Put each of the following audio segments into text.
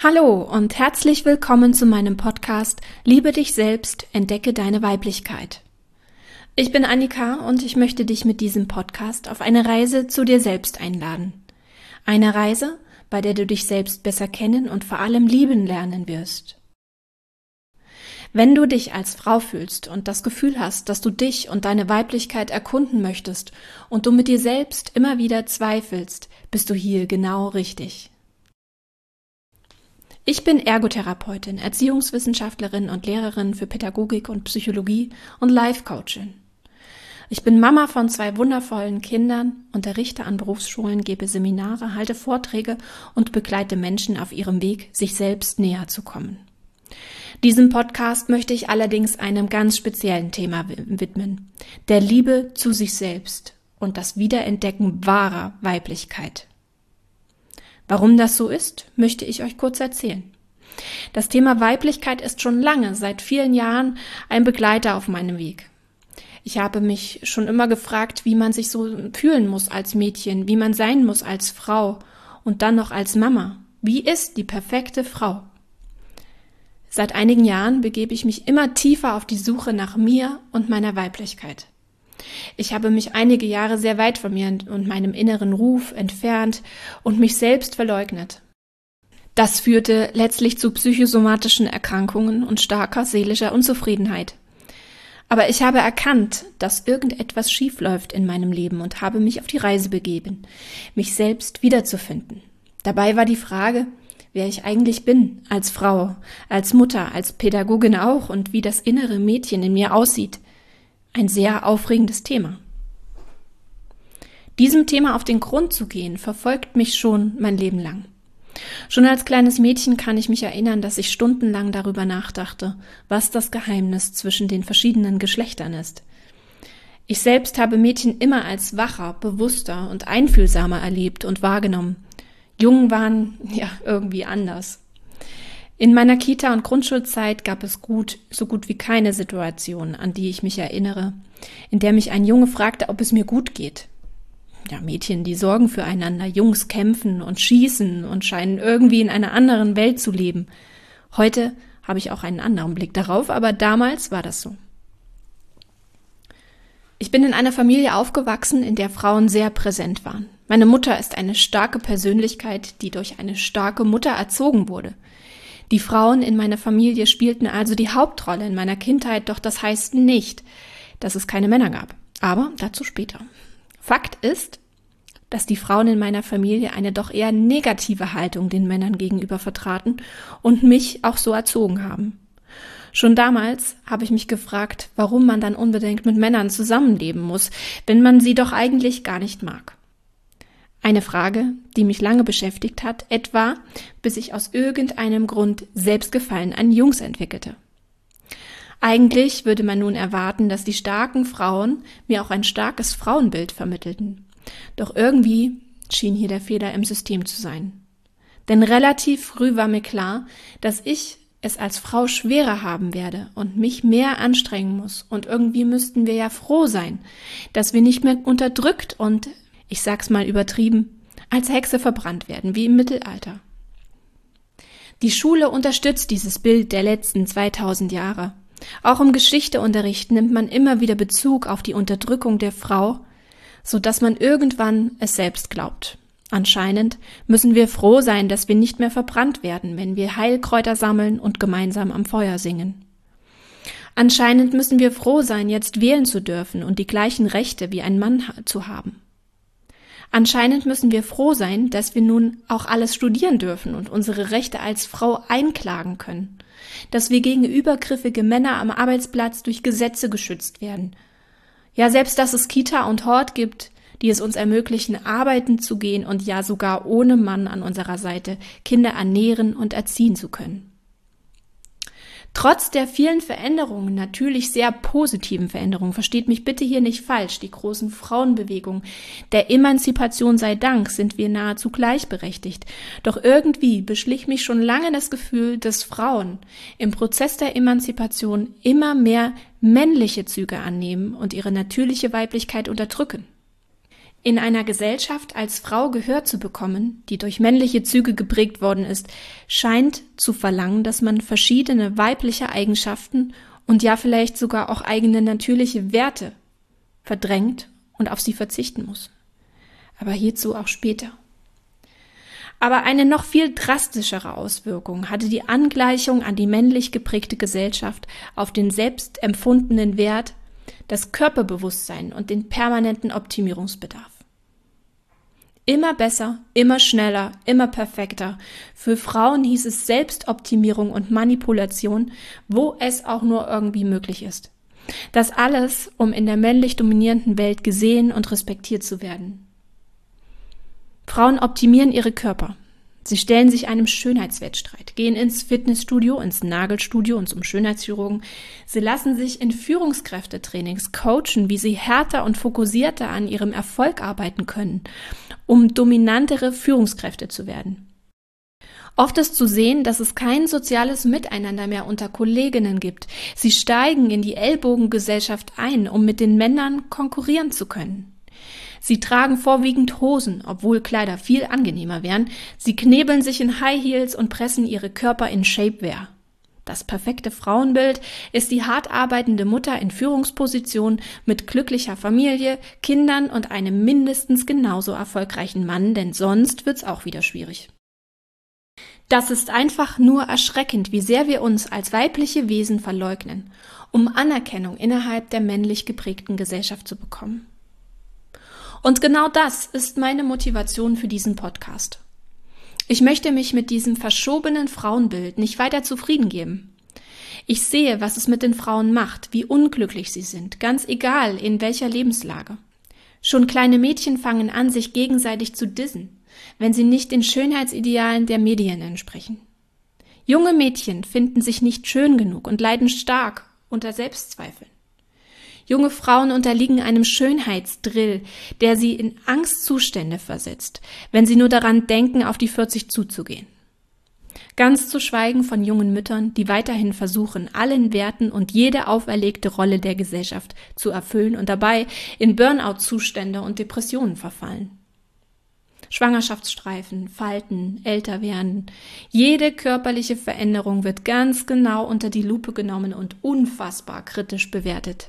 Hallo und herzlich willkommen zu meinem Podcast Liebe dich selbst, entdecke deine Weiblichkeit. Ich bin Annika und ich möchte dich mit diesem Podcast auf eine Reise zu dir selbst einladen. Eine Reise, bei der du dich selbst besser kennen und vor allem lieben lernen wirst. Wenn du dich als Frau fühlst und das Gefühl hast, dass du dich und deine Weiblichkeit erkunden möchtest und du mit dir selbst immer wieder zweifelst, bist du hier genau richtig. Ich bin Ergotherapeutin, Erziehungswissenschaftlerin und Lehrerin für Pädagogik und Psychologie und Life-Coachin. Ich bin Mama von 2 wundervollen Kindern, unterrichte an Berufsschulen, gebe Seminare, halte Vorträge und begleite Menschen auf ihrem Weg, sich selbst näher zu kommen. Diesem Podcast möchte ich allerdings einem ganz speziellen Thema widmen, der Liebe zu sich selbst und das Wiederentdecken wahrer Weiblichkeit. Warum das so ist, möchte ich euch kurz erzählen. Das Thema Weiblichkeit ist schon lange, seit vielen Jahren, ein Begleiter auf meinem Weg. Ich habe mich schon immer gefragt, wie man sich so fühlen muss als Mädchen, wie man sein muss als Frau und dann noch als Mama. Wie ist die perfekte Frau? Seit einigen Jahren begebe ich mich immer tiefer auf die Suche nach mir und meiner Weiblichkeit. Ich habe mich einige Jahre sehr weit von mir und meinem inneren Ruf entfernt und mich selbst verleugnet. Das führte letztlich zu psychosomatischen Erkrankungen und starker seelischer Unzufriedenheit. Aber ich habe erkannt, dass irgendetwas schiefläuft in meinem Leben und habe mich auf die Reise begeben, mich selbst wiederzufinden. Dabei war die Frage, wer ich eigentlich bin, als Frau, als Mutter, als Pädagogin auch und wie das innere Mädchen in mir aussieht. Ein sehr aufregendes Thema. Diesem Thema auf den Grund zu gehen, verfolgt mich schon mein Leben lang. Schon als kleines Mädchen kann ich mich erinnern, dass ich stundenlang darüber nachdachte, was das Geheimnis zwischen den verschiedenen Geschlechtern ist. Ich selbst habe Mädchen immer als wacher, bewusster und einfühlsamer erlebt und wahrgenommen. Jungen waren ja irgendwie anders. In meiner Kita- und Grundschulzeit gab es so gut wie keine Situation, an die ich mich erinnere, in der mich ein Junge fragte, ob es mir gut geht. Ja, Mädchen, die sorgen füreinander, Jungs kämpfen und schießen und scheinen irgendwie in einer anderen Welt zu leben. Heute habe ich auch einen anderen Blick darauf, aber damals war das so. Ich bin in einer Familie aufgewachsen, in der Frauen sehr präsent waren. Meine Mutter ist eine starke Persönlichkeit, die durch eine starke Mutter erzogen wurde. Die Frauen in meiner Familie spielten also die Hauptrolle in meiner Kindheit, doch das heißt nicht, dass es keine Männer gab. Aber dazu später. Fakt ist, dass die Frauen in meiner Familie eine doch eher negative Haltung den Männern gegenüber vertraten und mich auch so erzogen haben. Schon damals habe ich mich gefragt, warum man dann unbedingt mit Männern zusammenleben muss, wenn man sie doch eigentlich gar nicht mag. Eine Frage, die mich lange beschäftigt hat, etwa bis ich aus irgendeinem Grund Selbstgefallen an Jungs entwickelte. Eigentlich würde man nun erwarten, dass die starken Frauen mir auch ein starkes Frauenbild vermittelten. Doch irgendwie schien hier der Fehler im System zu sein. Denn relativ früh war mir klar, dass ich es als Frau schwerer haben werde und mich mehr anstrengen muss. Und irgendwie müssten wir ja froh sein, dass wir nicht mehr unterdrückt und, ich sag's mal übertrieben, als Hexe verbrannt werden, wie im Mittelalter. Die Schule unterstützt dieses Bild der letzten 2000 Jahre. Auch im Geschichteunterricht nimmt man immer wieder Bezug auf die Unterdrückung der Frau, so dass man irgendwann es selbst glaubt. Anscheinend müssen wir froh sein, dass wir nicht mehr verbrannt werden, wenn wir Heilkräuter sammeln und gemeinsam am Feuer singen. Anscheinend müssen wir froh sein, jetzt wählen zu dürfen und die gleichen Rechte wie ein Mann zu haben. Anscheinend müssen wir froh sein, dass wir nun auch alles studieren dürfen und unsere Rechte als Frau einklagen können, dass wir gegen übergriffige Männer am Arbeitsplatz durch Gesetze geschützt werden. Ja, selbst dass es Kita und Hort gibt, die es uns ermöglichen, arbeiten zu gehen und ja sogar ohne Mann an unserer Seite Kinder ernähren und erziehen zu können. Trotz der vielen Veränderungen, natürlich sehr positiven Veränderungen, versteht mich bitte hier nicht falsch, die großen Frauenbewegungen, der Emanzipation sei Dank, sind wir nahezu gleichberechtigt. Doch irgendwie beschlich mich schon lange das Gefühl, dass Frauen im Prozess der Emanzipation immer mehr männliche Züge annehmen und ihre natürliche Weiblichkeit unterdrücken. In einer Gesellschaft als Frau Gehör zu bekommen, die durch männliche Züge geprägt worden ist, scheint zu verlangen, dass man verschiedene weibliche Eigenschaften und ja vielleicht sogar auch eigene natürliche Werte verdrängt und auf sie verzichten muss. Aber hierzu auch später. Aber eine noch viel drastischere Auswirkung hatte die Angleichung an die männlich geprägte Gesellschaft auf den selbst empfundenen Wert, das Körperbewusstsein und den permanenten Optimierungsbedarf. Immer besser, immer schneller, immer perfekter. Für Frauen hieß es Selbstoptimierung und Manipulation, wo es auch nur irgendwie möglich ist. Das alles, um in der männlich dominierenden Welt gesehen und respektiert zu werden. Frauen optimieren ihre Körper. Sie stellen sich einem Schönheitswettstreit, gehen ins Fitnessstudio, ins Nagelstudio und zum Schönheitschirurgen. Sie lassen sich in Führungskräftetrainings coachen, wie sie härter und fokussierter an ihrem Erfolg arbeiten können, um dominantere Führungskräfte zu werden. Oft ist zu sehen, dass es kein soziales Miteinander mehr unter Kolleginnen gibt. Sie steigen in die Ellbogengesellschaft ein, um mit den Männern konkurrieren zu können. Sie tragen vorwiegend Hosen, obwohl Kleider viel angenehmer wären. Sie knebeln sich in High Heels und pressen ihre Körper in Shapewear. Das perfekte Frauenbild ist die hart arbeitende Mutter in Führungsposition mit glücklicher Familie, Kindern und einem mindestens genauso erfolgreichen Mann, denn sonst wird's auch wieder schwierig. Das ist einfach nur erschreckend, wie sehr wir uns als weibliche Wesen verleugnen, um Anerkennung innerhalb der männlich geprägten Gesellschaft zu bekommen. Und genau das ist meine Motivation für diesen Podcast. Ich möchte mich mit diesem verschobenen Frauenbild nicht weiter zufrieden geben. Ich sehe, was es mit den Frauen macht, wie unglücklich sie sind, ganz egal in welcher Lebenslage. Schon kleine Mädchen fangen an, sich gegenseitig zu dissen, wenn sie nicht den Schönheitsidealen der Medien entsprechen. Junge Mädchen finden sich nicht schön genug und leiden stark unter Selbstzweifeln. Junge Frauen unterliegen einem Schönheitsdrill, der sie in Angstzustände versetzt, wenn sie nur daran denken, auf die 40 zuzugehen. Ganz zu schweigen von jungen Müttern, die weiterhin versuchen, allen Werten und jede auferlegte Rolle der Gesellschaft zu erfüllen und dabei in Burnout-Zustände und Depressionen verfallen. Schwangerschaftsstreifen, Falten, älter werden. Jede körperliche Veränderung wird ganz genau unter die Lupe genommen und unfassbar kritisch bewertet.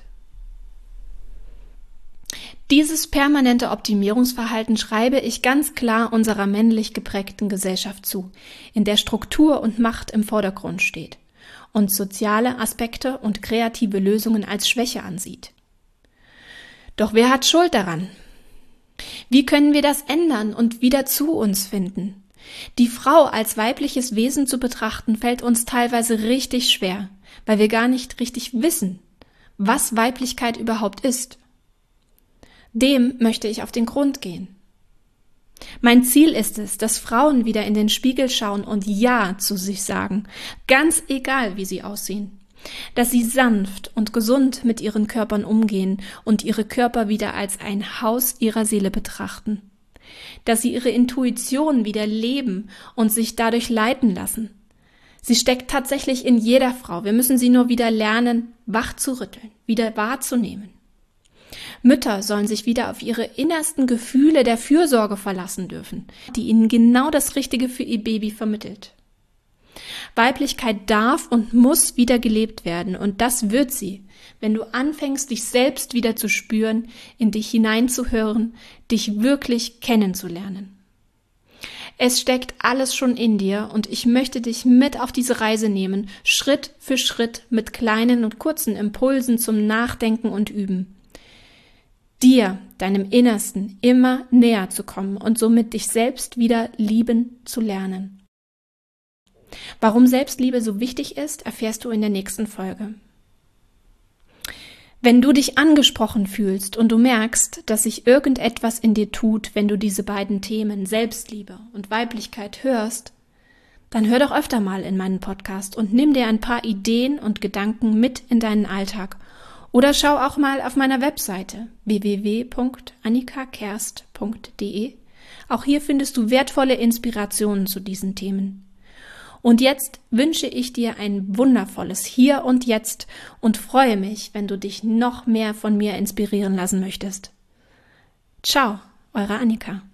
Dieses permanente Optimierungsverhalten schreibe ich ganz klar unserer männlich geprägten Gesellschaft zu, in der Struktur und Macht im Vordergrund steht und soziale Aspekte und kreative Lösungen als Schwäche ansieht. Doch wer hat Schuld daran? Wie können wir das ändern und wieder zu uns finden? Die Frau als weibliches Wesen zu betrachten, fällt uns teilweise richtig schwer, weil wir gar nicht richtig wissen, was Weiblichkeit überhaupt ist. Dem möchte ich auf den Grund gehen. Mein Ziel ist es, dass Frauen wieder in den Spiegel schauen und Ja zu sich sagen, ganz egal, wie sie aussehen. Dass sie sanft und gesund mit ihren Körpern umgehen und ihre Körper wieder als ein Haus ihrer Seele betrachten. Dass sie ihre Intuition wieder leben und sich dadurch leiten lassen. Sie steckt tatsächlich in jeder Frau. Wir müssen sie nur wieder lernen, wach zu rütteln, wieder wahrzunehmen. Mütter sollen sich wieder auf ihre innersten Gefühle der Fürsorge verlassen dürfen, die ihnen genau das Richtige für ihr Baby vermittelt. Weiblichkeit darf und muss wieder gelebt werden und das wird sie, wenn du anfängst, dich selbst wieder zu spüren, in dich hineinzuhören, dich wirklich kennenzulernen. Es steckt alles schon in dir und ich möchte dich mit auf diese Reise nehmen, Schritt für Schritt mit kleinen und kurzen Impulsen zum Nachdenken und Üben. Dir, deinem Innersten, immer näher zu kommen und somit dich selbst wieder lieben zu lernen. Warum Selbstliebe so wichtig ist, erfährst du in der nächsten Folge. Wenn du dich angesprochen fühlst und du merkst, dass sich irgendetwas in dir tut, wenn du diese beiden Themen Selbstliebe und Weiblichkeit hörst, dann hör doch öfter mal in meinen Podcast und nimm dir ein paar Ideen und Gedanken mit in deinen Alltag. Oder schau auch mal auf meiner Webseite www.annikakerst.de. Auch hier findest du wertvolle Inspirationen zu diesen Themen. Und jetzt wünsche ich dir ein wundervolles Hier und Jetzt und freue mich, wenn du dich noch mehr von mir inspirieren lassen möchtest. Ciao Eure Annika.